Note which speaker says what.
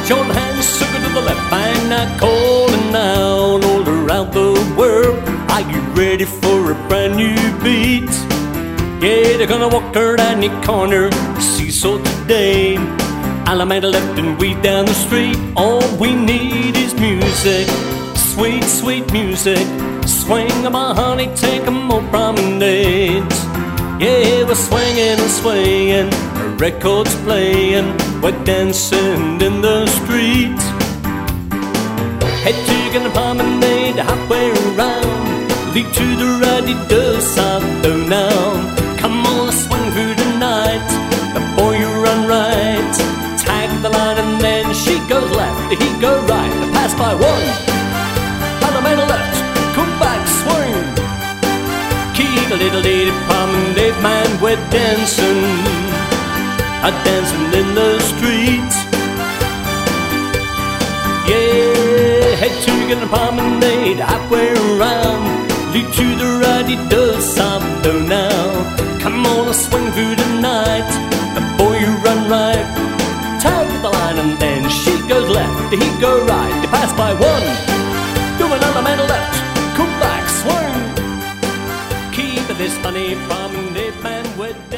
Speaker 1: Join hands, sugar to the left, and now calling out all around the world. Are you ready for a brand new beat? Yeah, they're gonna walk her down the corner, seesaw today. Alameda left and we down the street. All we need is music, sweet, sweet music. Swing 'em, my honey, take 'em on promenades. Yeah, we're swinging and swaying, the record's playing, we're dancing in the streets. Head to the promenade, halfway around, lead to the right, it does south now. Come on, swing through the night, before you run right. Tag the line and then she goes left, he goes right. Pass by one, Alameda left, come back, swing. Keep a little lady promenade, man, we're dancing, dancing in the streets. Yeah, head to the promenade, halfway around, lead to the right, it does south now. Come on, swing through the night, before you run right. Tag the line and then she goes left, he go right. They pass by one, do an Alameda left, come back, swing. Keep this funny promenade, man, we're